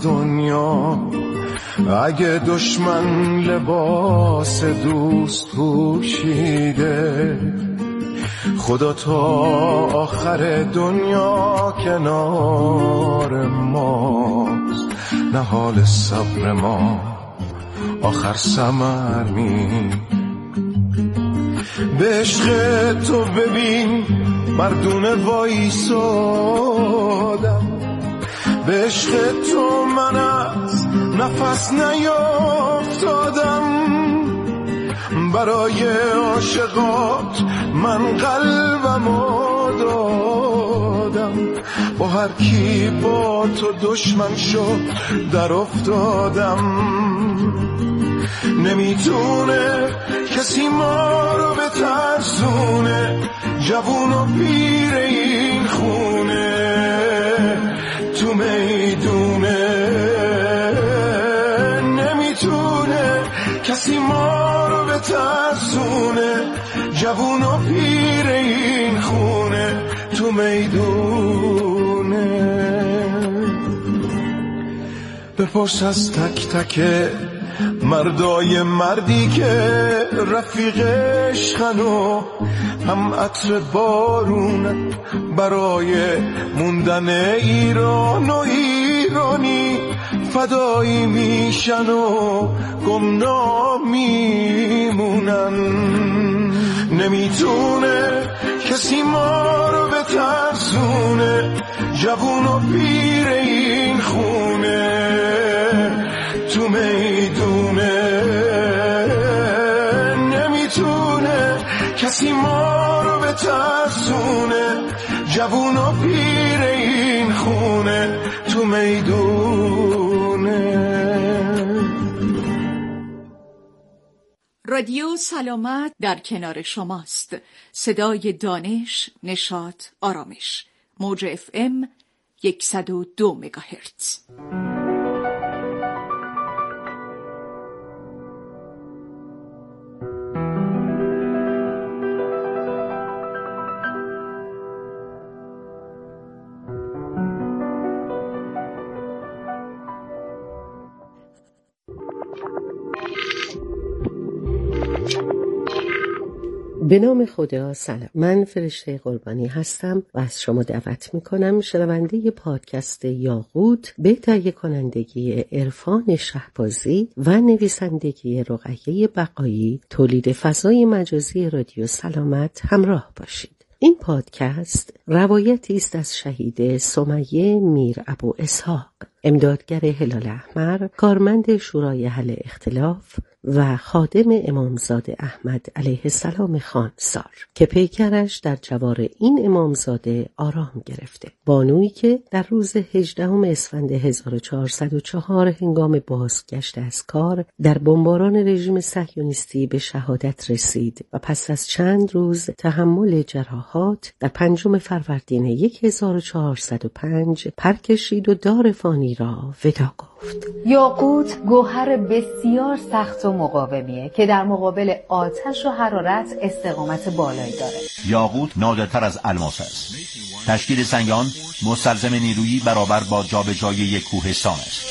دنیا. اگه دشمن لباس دوست پوشیده، خدا تا آخر دنیا کنار ماست. نه حال صبر ما آخر ثمر می. به عشق تو ببین مردونه وایسادم، به عشق تو من از نفس نیافتادم. برای عاشقات من قلبمو دادم، با هر کی با تو دشمن شد در افتادم. نمیتونه کسی ما رو بترسونه، جوون و پیر این خونه تو میدونه. نمیتونه کسی ما رو بترسونه، جوون و پیر این خونه تو میدونه. بپرس از تک تک مردای مردی که رفیق عشقن و هم عطر بارون برای موندن ایران و ایرانی فدایی میشن و گمنام میمونن. نمیتونه کسی ما رو بترسونه، جوون و پیر این خونه تو میدونه. نمیتونه کسی ما رو بترسونه، جوون و پیر این خونه تو میدونه. رادیو سلامت در کنار شماست. صدای دانش، نشاط، آرامش. موج FM 102 مگاهرتز. به نام خدا. سلام، من فرشته قربانی هستم و از شما دعوت میکنم شنونده پادکست یاقوت به تهیه کنندگی عرفان شهبازی و نویسندگی رقیه بقایی تولید فضای مجازی رادیو سلامت همراه باشید. این پادکست روایتی است از شهید سمیه میر ابو اسحاق، امدادگر هلال احمر، کارمند شورای حل اختلاف و خادم امامزاده احمد علیه السلام خانسار که پیکرش در جوار این امامزاده آرام گرفته. بانویی که در روز 18 اسفند 1404 هنگام بازگشت از کار در بمباران رژیم صهیونیستی به شهادت رسید و پس از چند روز تحمل جراحات در 5 فروردین 1405 پر کشید و دار فانی را ودا گفت. یاقوت گوهر بسیار سخت و مقاومیه که در مقابل آتش و حرارت استقامت بالایی داره. یاقوت نادرتر از الماس است. تشکیل سنگ آن مستلزم نیرویی برابر با جابجایی یک کوهستان است.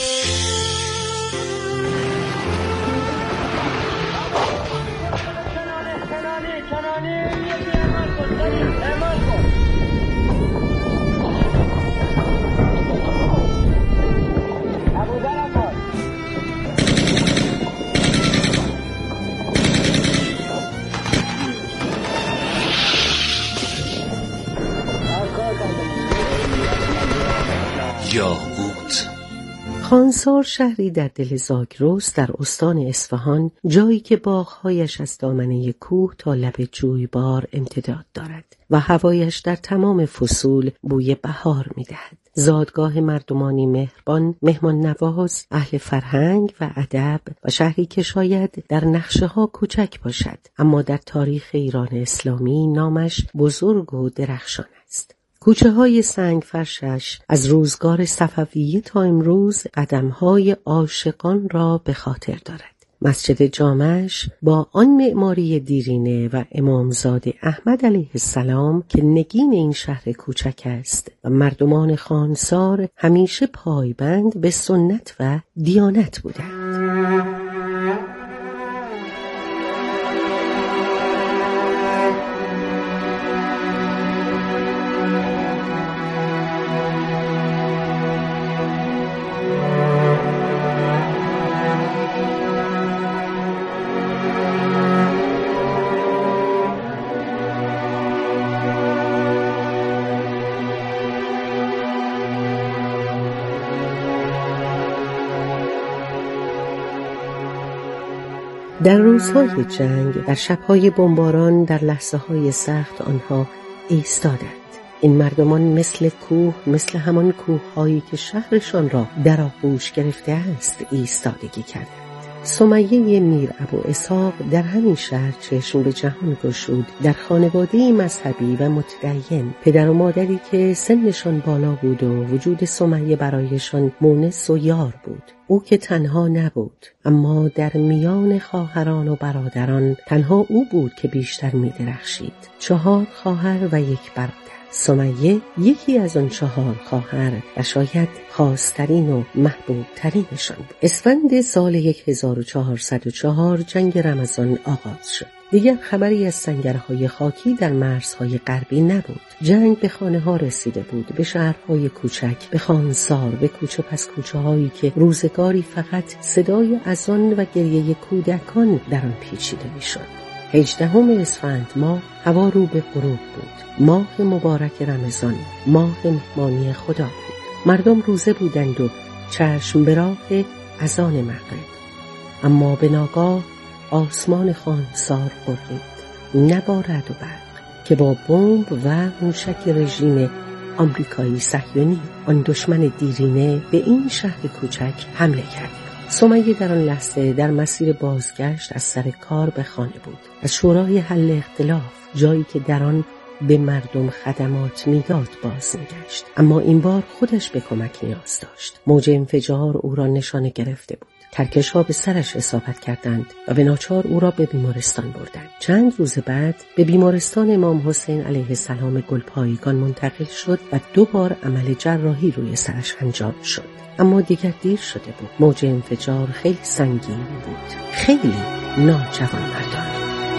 یاقوت. خانسار شهری در دل زاگرس در استان اصفهان، جایی که باغ‌هایش از دامنه کوه تا لب جویبار امتداد دارد و هوایش در تمام فصول بوی بهار می‌دهد. زادگاه مردمانی مهربان، مهمان نواز، اهل فرهنگ و ادب و شهری که شاید در نقشه‌ها کوچک باشد اما در تاریخ ایران اسلامی نامش بزرگ و درخشان است. کوچه‌های سنگ فرشش از روزگار صفویه تا امروز قدم‌های عاشقان را به خاطر دارد. مسجد جامعش با آن معماری دیرینه و امامزاده احمد علیه السلام که نگین این شهر کوچک است و مردمان خانسار همیشه پایبند به سنت و دیانت بودند. در روزهای جنگ، در شبهای بمباران، در لحظه‌های سخت آنها ایستادند. این مردمان مثل کوه، مثل همان کوه‌هایی که شهرشان را در آغوش گرفته است ایستادگی کردند. سمیه میر ابو اسحاق در همین شهر چشم به جهان گشود. در خانواده مذهبی و متدین، پدر و مادری که سنشان بالا بود و وجود سمیه برایشان مونس و یار بود. او که تنها نبود، اما در میان خواهران و برادران تنها او بود که بیشتر می درخشید. 4 خواهر و 1 برادر. سمیه یکی از آن 4 خواهر و شاید خاص‌ترین و محبوب‌ترینشان بود. اسفند سال 1404 جنگ رمضان آغاز شد. دیگر خبری از سنگرهای خاکی در مرزهای غربی نبود. جنگ به خانه‌ها رسیده بود، به شهرهای کوچک، به خانسار، به کوچه پس کوچه هایی که روزگاری فقط صدای اذان و گریه کودکان در آن پیچیده می‌شد. 18 اسفند ماه هوا رو به غروب بود. ماه مبارک رمضان، ماه مهمانی خدا بود. مردم روزه بودند و چشم به راه اذان مغرب. اما به ناگاه آسمان خانسار غرید، نه با رعد و برق که با بمب و موشک رژیم آمریکایی صهیونی، آن دشمن دیرینه، به این شهر کوچک حمله کرد. سمیه در آن لحظه در مسیر بازگشت از سر کار به خانه بود، از شورای حل اختلاف، جایی که در آن به مردم خدمات میداد باز میگشت. اما این بار خودش به کمک نیاز داشت. موج انفجار او را نشانه گرفته بود. ترکش ها به سرش اصابت کردند و به ناچار او را به بیمارستان بردند. چند روز بعد به بیمارستان امام حسین علیه السلام گلپایگان منتقل شد و 2 بار عمل جراحی روی سرش انجام شد. اما دیگر دیر شده بود. موج انفجار خیلی سنگین بود، خیلی ناجوانمردانه.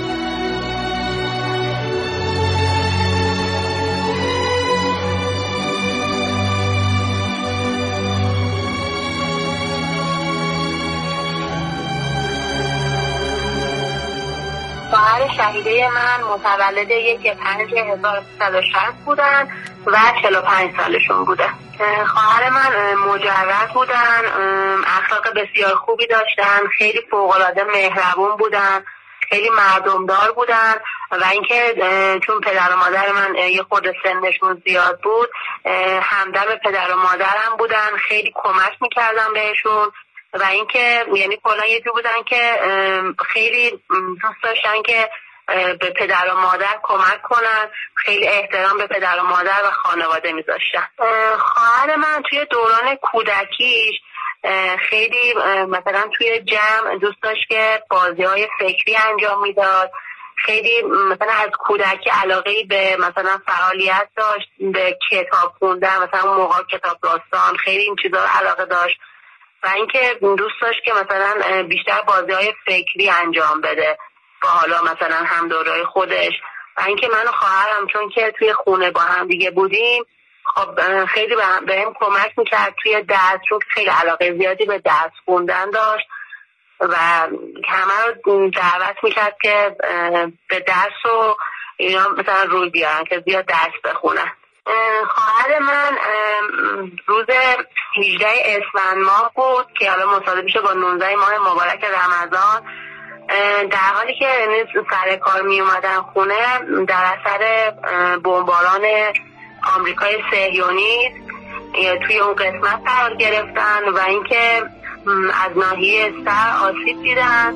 خواهر شهیده من متولد 1/5/1360 بودن و 45 سالشون بوده. خواهر من مجرد بودن، اخلاق بسیار خوبی داشتن، خیلی فوق‌العاده مهربون بودن، خیلی مردمدار بودن و اینکه چون پدر و مادر من یه خورده سنشون زیاد بود، همدم پدر و مادرم بودن، خیلی کمک میکردن بهشون و اینکه یعنی کلا یه جور بودن که خیلی دوست داشتن که به پدر و مادر کمک کنن، خیلی احترام به پدر و مادر و خانواده میذاشتن. خواهر من توی دوران کودکیش خیلی مثلا توی جمع دوست داشت که بازی‌های فکری انجام میداد، خیلی مثلا از کودکی علاقه‌ای به مثلا فعالیت داشت، به کتاب خوندن، مثلا موقع کتاب داستان، خیلی این چیزا علاقه داشت و اینکه دوست داشت که مثلا بیشتر بازی‌های فکری انجام بده با حالا مثلا هم دورای خودش و اینکه من و خواهرم چون که توی خونه با هم دیگه بودیم خب خیلی بهم کمک میکرد توی درس، چون خیلی علاقه زیادی به درس خوندن داشت و همه رو دعوت میکرد که به درس و اینا مثلا روی بیارن که زیاد درس بخونن. خواهر من روز 18 اسفند ماه بود که حالا مصادف میشه با 19 ماه مبارک رمضان، در حالی که سر کار می اومدن خونه در اثر بمباران آمریکای صهیونیست توی اون قسمت قرار گرفتن و اینکه از ناحیه سر آسیب دیدن.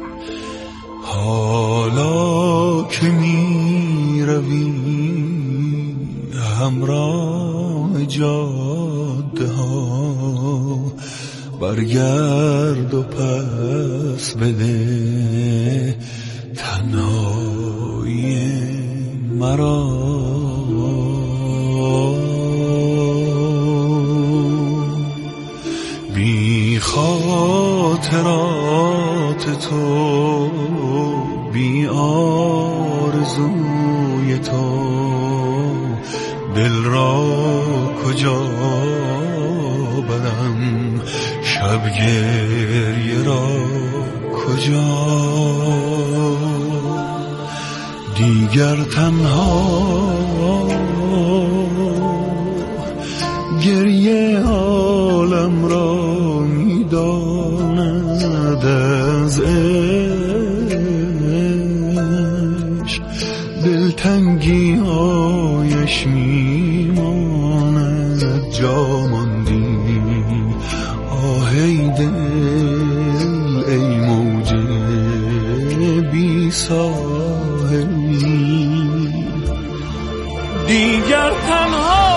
حالا که می روی همراه جاده ها برگرد و پس بده تنهایی مرا. بی خاطرات تو، بی آرزوی تو، دل را کجا برم، شب گریه را کجا. دیگر تنها گریه حالم را میداند، از عشق دلتنگی هایش میماند. جا ماندی آهی دل ای موج بی ساحلی. دیگر تنها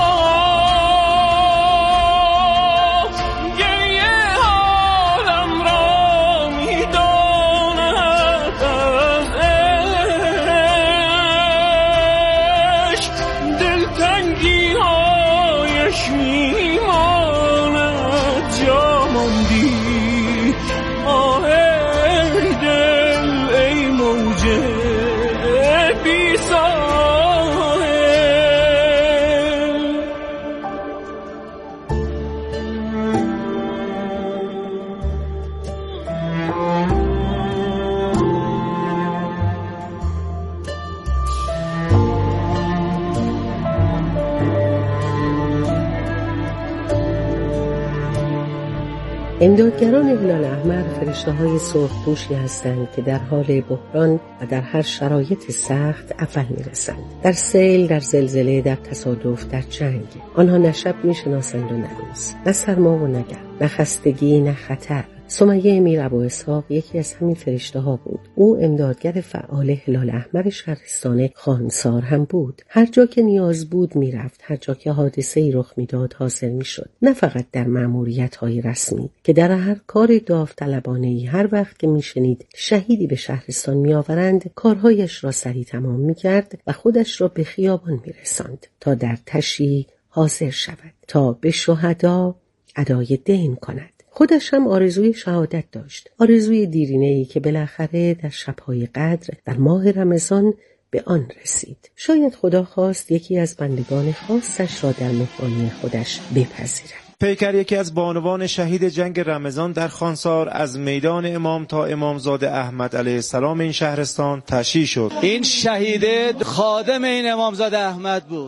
امدادگران هلال احمر فرشته‌های سرخپوشی هستند که در حال بحران و در هر شرایط سخت اول میرسند. در سیل، در زلزله، در تصادف، در جنگ. آنها نه شب میشناسند و نه روز، نه سرما و نه گرم، نه خستگی نه خطر. سمیه امیر ابو اسحاق یکی از همین فرشته ها بود. او امدادگر فعال هلال احمر شهرستان خانسار هم بود. هر جا که نیاز بود میرفت، هر جا که حادثه‌ای رخ میداد حاضر میشد. نه فقط در مأموریت‌های رسمی که در هر کار داوطلبانه‌ای هر وقت که میشنید شهیدی به شهرستان میآورند، کارهایش را سریع تمام میکرد و خودش را به خیابان میرساند تا در تشییع حاضر شود، تا به شهدا ادای دین کند. خودش هم آرزوی شهادت داشت، آرزوی دیرینه‌ای که بالاخره در شب‌های قدر در ماه رمضان به آن رسید. شاید خدا خواست یکی از بندگان خاصش را در مهمانی خودش بپذیرد. پیکر یکی از بانوان شهید جنگ رمضان در خانسار از میدان امام تا امامزاده احمد علیه السلام این شهرستان تشییع شد. این شهیده خادم این امامزاده احمد بود.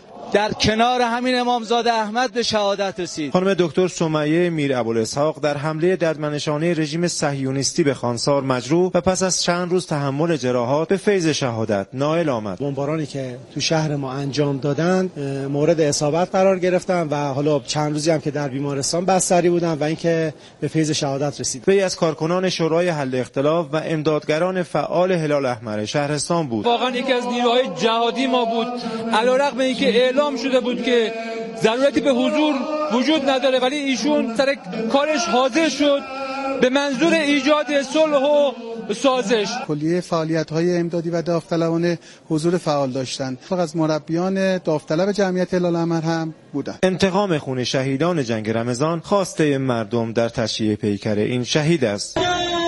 در کنار همین امامزاده احمد به شهادت رسید. خانم دکتر سمیه امیر ابو اسحاق در حمله دردمنشانه رژیم صهیونیستی به خانسار مجروح و پس از چند روز تحمل جراحات به فیض شهادت نائل آمد. بمبارانی که تو شهر ما انجام دادن مورد اصابت قرار گرفتن و حالا چند روزی هم که در بیمارستان بستری بودن و اینکه به فیض شهادت رسید. وی از کارکنان شورای حل اختلاف و امدادگران فعال هلال احمر شهرستان بود. واقعا یکی از نیروهای جهادی ما بود. علیرغم اینکه اعلام شده بود که ضرورتی به حضور وجود نداره، ولی ایشون سر کارش حاضر شد به منظور ایجاد صلح و سازش. کلیه فعالیت‌های امدادی و داوطلبانه حضور فعال داشتند. از مربیان داوطلب جمعیت هلال احمر هم بودند. انتقام خون شهیدان جنگ رمضان خواسته مردم در تشییع پیکر این شهید است.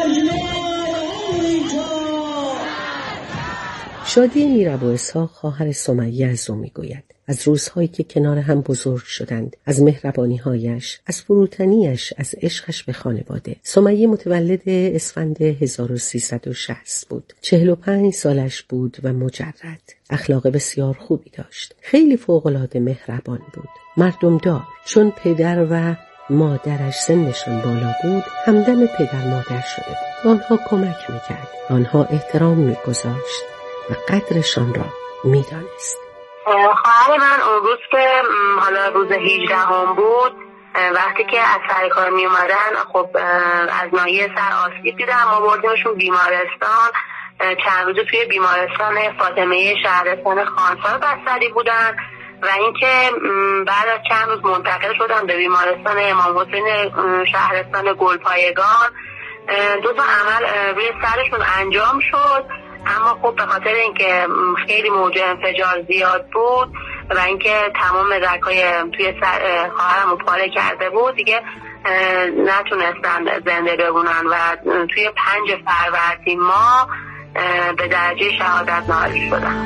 شادی امیر ابو اسحاق خواهر سمیه از او میگوید. از روزهایی که کنار هم بزرگ شدند، از مهربانی‌هایش، از فروتنیش، از عشقش به خانواده. سمیه متولد اسفند 1360 بود. 45 سالش بود و مجرد. اخلاق بسیار خوبی داشت. خیلی فوق‌العاده مهربان بود. مردم دار. چون پدر و مادرش سنشان بالا بود، همدم پدر مادر شده بود. آنها کمک میکرد. آنها احترام میگذاشت و قدرشان را میدانست. خواهر من اون روز که حالا روز 18 بود، وقتی که از سر کار می اومدن، خب از ناحیه سر آسیب دیدن. ما بردیمشون بیمارستان. چند روز توی بیمارستان فاطمیه شهرستان خانسار بستری بودن و اینکه بعد از چند روز منتقل شدم به بیمارستان امام حسین شهرستان گلپایگان. 2 تا عمل روی سرشون انجام شد، اما خب به خاطر اینکه خیلی موج انفجار زیاد بود و اینکه تمام رگ‌های توی سر خواهرمو پاره کرده بود دیگه نتونستن زنده بمونن و توی 5 فروردین ماه به درجه شهادت نائل شدن.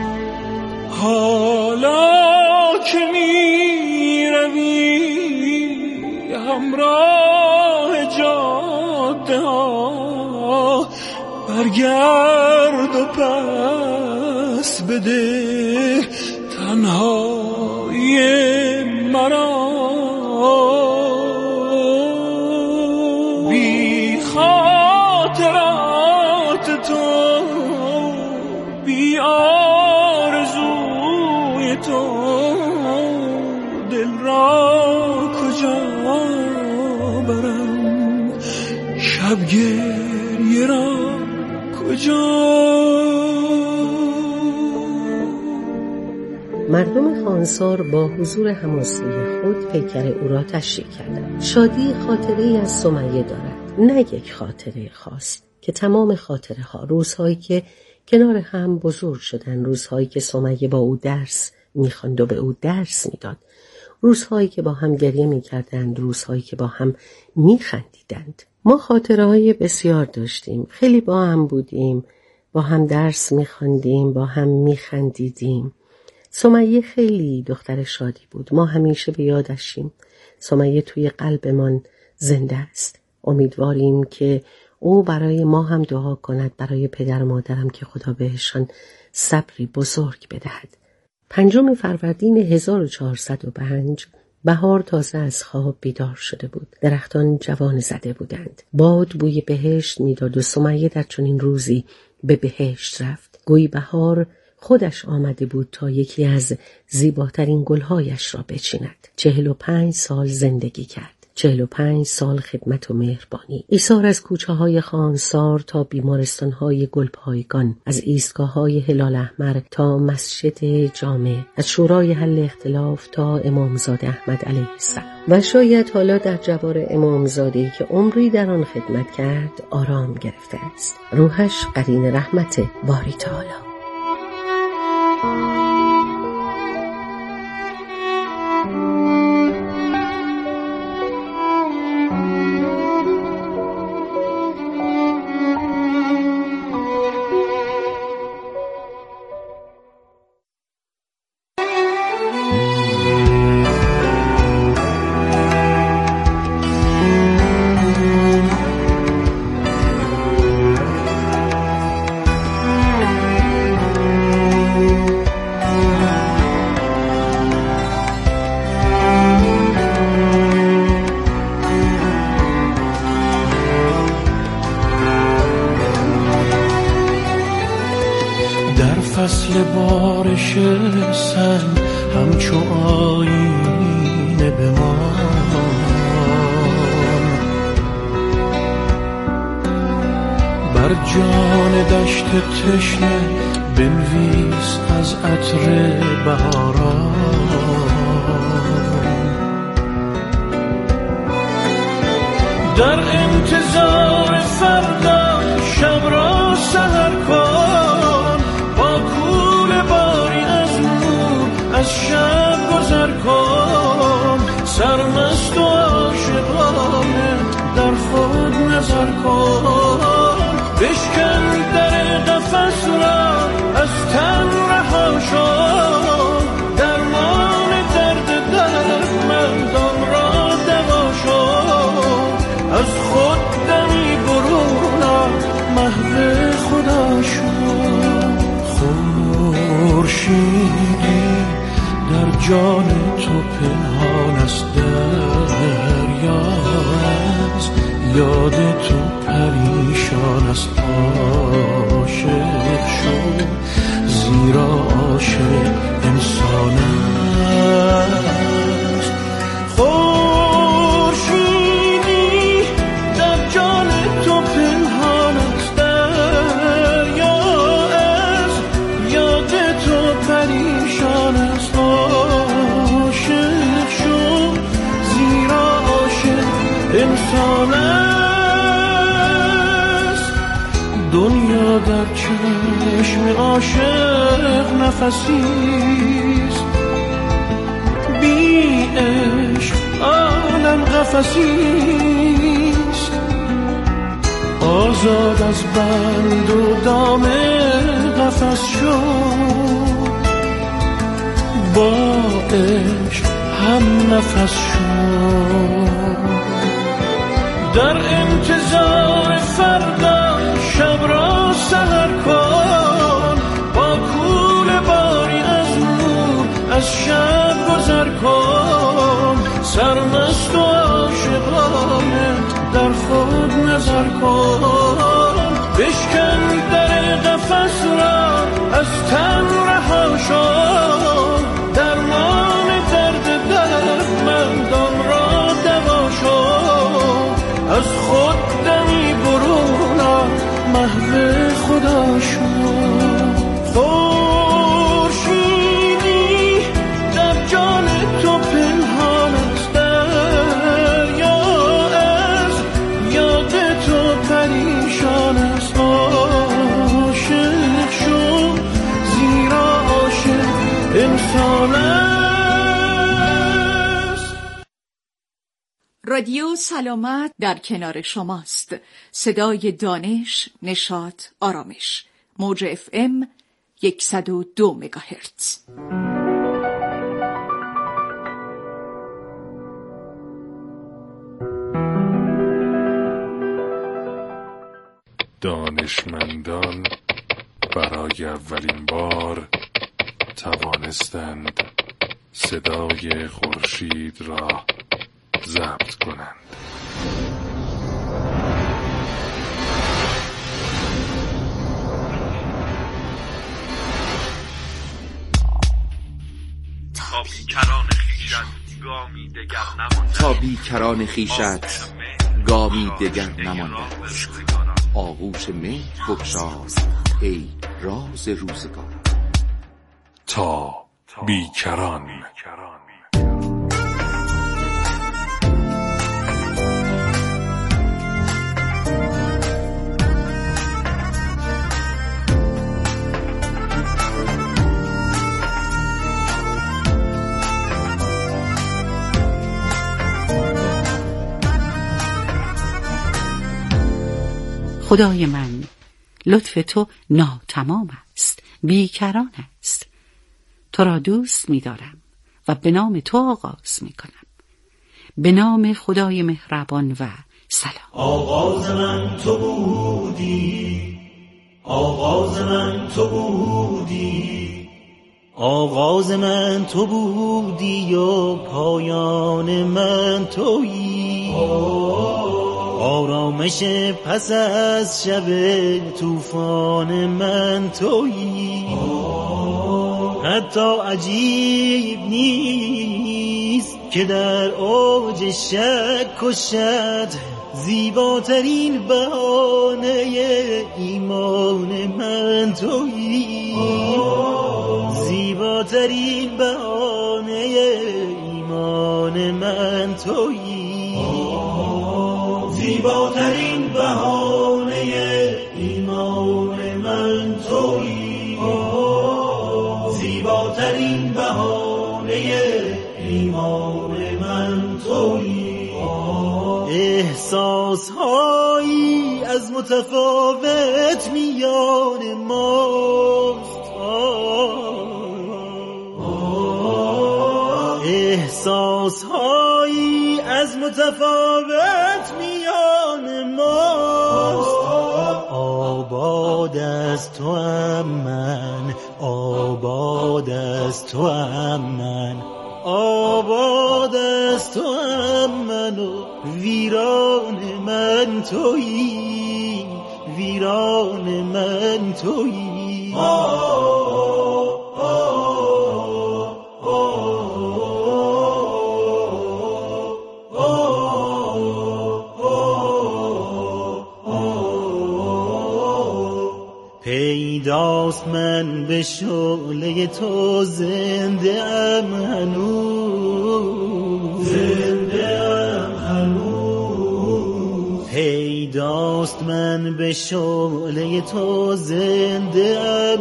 حالا که می روی همراه جاده ها، برگرد و پس بده تنهای مرا. بی خاطرات تو، بی آرزوی تو، دل را کجا برم، شب گریه را کجا. مردم خانسار با حضور حماسی خود پیکر او را تشییع کردند. شادی خاطره‌ای از سمیه دارد، نه یک خاطره خاص که تمام خاطره ها، روزهایی که کنار هم بزرگ شدن، روزهایی که سمیه با او درس می‌خواند و به او درس می‌داد، روزهایی که با هم گریه می‌کردند، روزهایی که با هم می‌خندیدند. ما خاطره‌های بسیار داشتیم، خیلی با هم بودیم، با هم درس می‌خواندیم، با هم می‌خندیدیم. سمیه خیلی دختر شادی بود، ما همیشه به یادشیم. سمیه توی قلبمان زنده است. امیدواریم که او برای ما هم دعا کند، برای پدر و مادرم که خدا بهشان صبری بزرگ بدهد. 5 فروردین 1405 بهار تازه از خواب بیدار شده بود. درختان جوان زده بودند. باد بوی بهشت میداد و سمیه در چنین روزی به بهشت رفت. گویی بهار خودش آمده بود تا یکی از زیباترین گلهایش را بچیند. 45 سال زندگی کرد. 45 سال خدمت و مهربانی. ایثار از کوچه‌های خانسار تا بیمارستان‌های گلپایگان، از ایستگاه‌های هلال احمر تا مسجد جامع، از شورای حل اختلاف تا امامزاده احمد علیه السلام. و شاید حالا در جوار امامزاده‌ای که عمری در آن خدمت کرد آرام گرفته است. روحش قرین رحمت باری تعالی. فصل بارش سنگ همچو آینه بمان، بر جان دشت تشنه بنویس از عطر بهاران. در انتظار فردا شب را سحر کن، با کوله باری از نور از شب گذر کن. سرمست و عاشقانه در خود نظر کن، بشکن در قفس را از تن رها شو. درمان درد دردمندان را دوا شو، از خود دمی برون محو خدا شو. خورشیدی در جان تو پنهان است، دریا است یاد تو پریشان است. عاشق شو زیرا عاشق انسان است. خورشیدی در جان تو پنهان است، دریا است یاد تو پریشان است. است. دنیا در چشم عاشق نفسیست، بی عشق عالم قفسیست. آزاد از بند و دام قفس شد، با عشق هم نفس شد. در انتظار فردا شب را سحر کن، با کوله باری از نور از شب گذر کن. سرمست و عاشقانه در خود نظر کن، بشکن در قفس را از تن رها شو. درمان درد دردمندان را دوا شو، از خود دمی برون آ، محو خدا شو. خورشیدی در جان تو پنهان است، دریا از یاد تو پریشان است. عاشق شو زیرا عاشق انسان است. رادیو سلامت در کنار شماست. صدای دانش، نشاط، آرامش. موج FM 102 مگاهرتز. دانشمندان برای اولین بار توانستند صدای خورشید را ضبط کنند. تا بیکران خویشت گامی دگر نمانده، آغوش مهر بگشاز ای راز روزگار. تا بیکران. خدای من، لطف تو ناتمام است، بیکران است. تو را دوست می دارم و به نام تو آغاز می کنم. به نام خدای مهربان و سلام. آغاز من تو بودی، آغاز من تو بودی، آغاز من تو بودی و پایان من تویی. آرامش پس از شب طوفان من تویی. حتی عجیب نیست که در اوج شک و شد زیباترین بهانه ایمان من تویی. زیباترین بهانه ایمان من تویی. زیباترین بهانه ایمان من تویی. زیباترین بهانه ایمان من تویی. احساسهایی از متفاوت میان ماست، احساسهایی از متفاوت میان ماست. آباد از تو ام من، آباد از تو ام من، آباد از تو ام من و ویران من تویی. ویران من تویی. پیداست من به شعله تو زنده ام هنوز، زنده ام هنوز. پیداست من به شعله تو زنده ام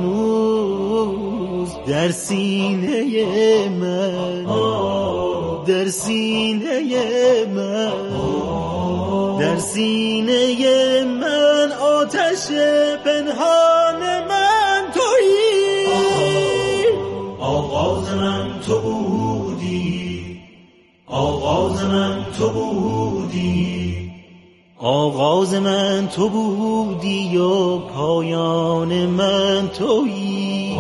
هنوز در سینه من، در سینه من، در سینه من آتش پنهان من تویی. آغاز من تو بودی، آغاز من تو بودی، آغاز من تو بودی و پایان من تویی.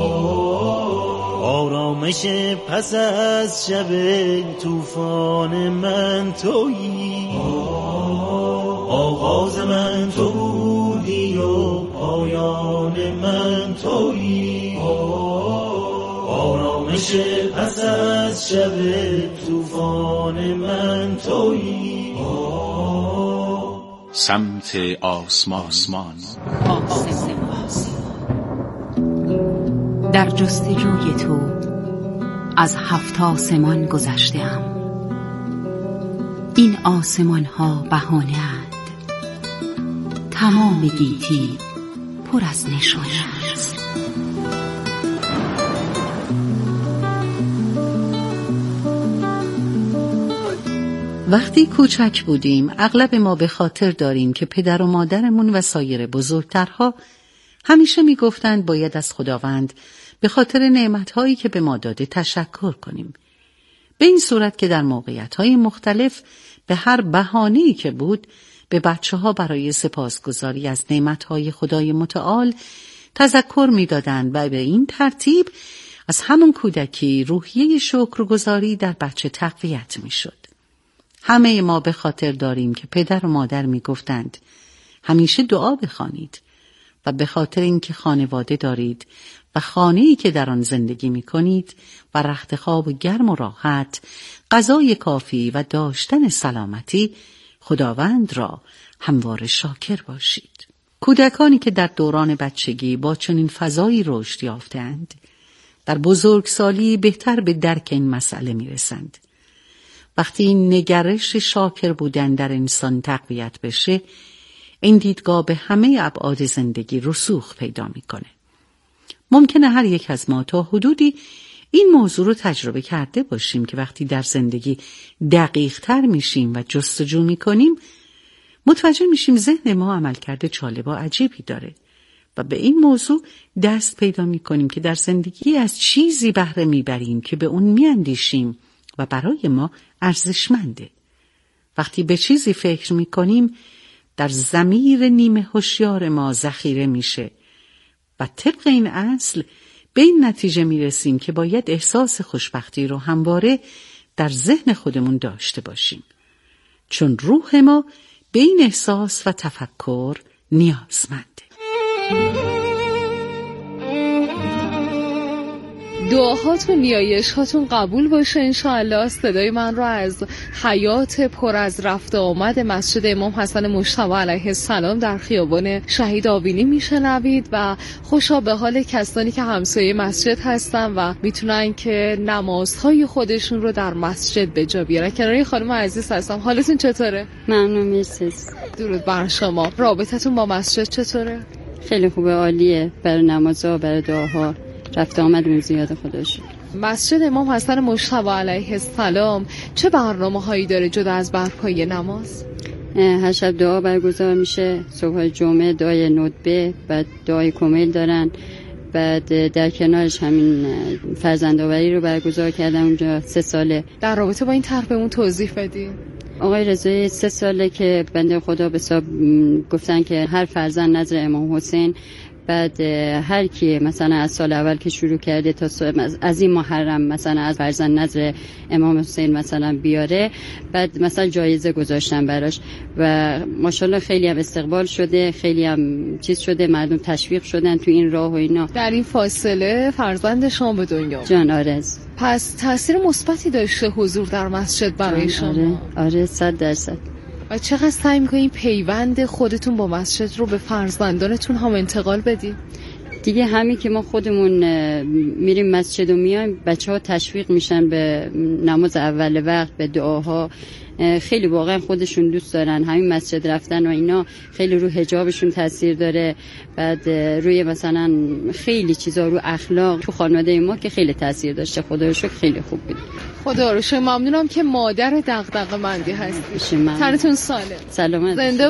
آرامش پس از شب طوفان من تویی. آغاز من تو بودی و پایان من تویی. آرامش پس از شب طوفان من تویی. سمت آسمان در جستجوی تو از 7 آسمان گذشته‌ام. این آسمان ها بهانه اند، تمام گیتی پر از نشانه است. وقتی کوچک بودیم اغلب ما به خاطر داریم که پدر و مادرمون و سایر بزرگترها همیشه میگفتند باید از خداوند به خاطر نعمتهایی که به ما داده تشکر کنیم. به این صورت که در موقعیت‌های مختلف به هر بهانه‌ای که بود به بچه‌ها برای سپاسگزاری از نعمتهای خدای متعال تذکر می‌دادند و به این ترتیب از همون کودکی روحیه شکرگزاری در بچه تقویت می‌شد. همه ما به خاطر داریم که پدر و مادر می‌گفتند همیشه دعا بخوانید و به خاطر اینکه خانواده دارید و خانه‌ای که در آن زندگی می‌کنید و رخت خواب گرم و راحت، غذای کافی و داشتن سلامتی، خداوند را همواره شاکر باشید. کودکانی که در دوران بچگی با چنین فضایی رشد یافتند، در بزرگسالی بهتر به درک این مسئله می‌رسند. وقتی این نگرش شاکر بودن در انسان تقویت بشه، این دیدگاه به همه ابعاد زندگی رسوخ پیدا میکنه. ممکنه هر یک از ما تا حدودی این موضوع رو تجربه کرده باشیم که وقتی در زندگی دقیق تر میشیم و جستجو میکنیم، متوجه میشیم ذهن ما عملکرد جالب و عجیبی داره و به این موضوع دست پیدا میکنیم که در زندگی از چیزی بهره میبریم که به اون میاندیشیم و برای ما ارزشمنده. وقتی به چیزی فکر میکنیم، در ضمیر نیمه هوشیار ما ذخیره میشه و طبق این اصل به این نتیجه میرسیم که باید احساس خوشبختی رو همواره در ذهن خودمون داشته باشیم، چون روح ما به این احساس و تفکر نیازمنده. دعاهاتون، نیایش‌هاتون قبول باشه انشاءالله. صدای من رو از حیات پر از رفت آمد مسجد امام حسن مجتبی علیه السلام در خیابان شهید آوینی میشنوید و خوشا به حال کسانی که همسایه مسجد هستن و میتونن که نمازهای خودشون رو در مسجد به جا بیارن. کنار خانم عزیز هستم. حالتون چطوره؟ ممنون مرسی. درود بر شما. رابطتون با مسجد چطوره؟ خیلی خوبه، عالیه. برای نمازها، برای دعاها رفت آمدون زیاد خدا شکر. مسجد امام حسن مجتبی علیه السلام چه برنامه‌هایی داره جدا از برپایی نماز؟ هر شب دعا برگزار میشه، صبح جمعه دعای ندبه، بعد دعای کمیل دارن، بعد در کنارش همین فرزندآوری رو برگزار کردن اونجا 3 ساله. در رابطه با این طرح بهمون توضیح بدین. آقای رضایی 3 ساله که بنده خدا به حساب گفتن که هر فرزند نظر امام حسین، بعد هر کی مثلا از سال اول که شروع کرده تا از این محرم مثلا از فرزند نظر امام حسین مثلا بیاره، بعد مثلا جایزه گذاشتن براش و ماشاءالله خیلی هم استقبال شده، خیلی هم چیز شده، مردم تشویق شدن تو این راه و اینا. در این فاصله فرزند شما به دنیا جان آرز. پس تاثیر مثبتی داشته حضور در مسجد برای شما؟ آره 100%. و چقدر سعی می‌کنین پیوند خودتون با مسجد رو به فرزندانتون هم انتقال بدین؟ دیگه همین که ما خودمون میریم مسجد و میایم، بچه‌ها تشویق میشن به نماز اول وقت، به دعاها. خیلی واقعا خودشون دوست دارن همین مسجد رفتن و اینا. خیلی رو حجابشون تاثیر داره، بعد روی مثلا خیلی چیزا، رو اخلاق تو خانواده ما که خیلی تاثیر داشته. خدا رو شکر خیلی خوب بود. خدا رو شکر. ممنونم که مادر دغدغه‌مندی هستی. تنتون سالم. سلامت. زنده